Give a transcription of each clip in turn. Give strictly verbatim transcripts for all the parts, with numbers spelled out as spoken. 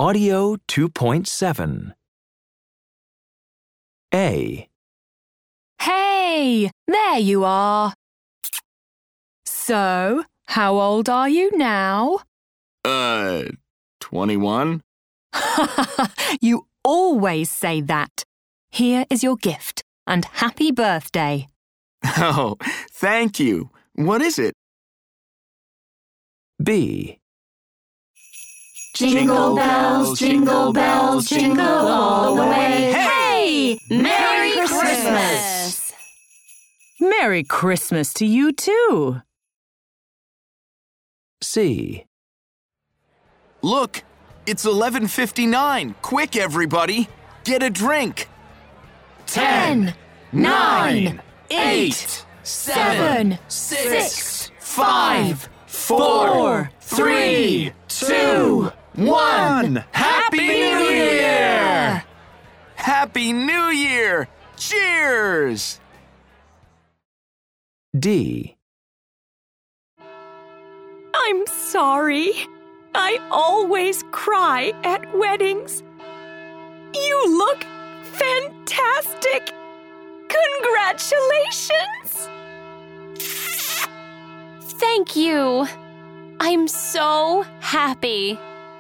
Audio two point seven. A. Hey, there you are. So, how old are you now? Uh, twenty-one? You always say that. Here is your gift, and happy birthday. Oh, thank you. What is it? B. Jingle bells, jingle bells, jingle all the way. Hey! Merry Christmas! Merry Christmas to you too. C. Look, it's eleven fifty-nine. Quick, everybody. Get a drink. Ten, nine, eight, seven, six, five, four, three, two, one. Happy New Year! Happy New Year! Cheers! D. I'm sorry. I always cry at weddings. You look fantastic. Congratulations. Thank you. I'm so happy.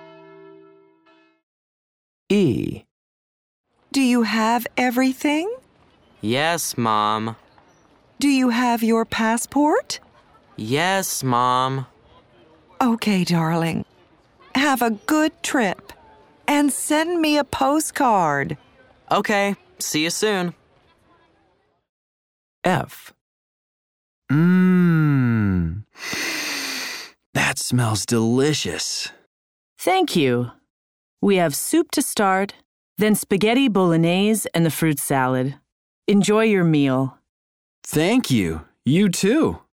E. Do you have everything? Yes, Mom. Do you have your passport? Yes, Mom. Okay, darling. Have a good trip. And send me a postcard. Okay, see you soon. F. Mmm. That smells delicious. Thank you. We have soup to start, then spaghetti bolognese and the fruit salad. Enjoy your meal. Thank you. You too.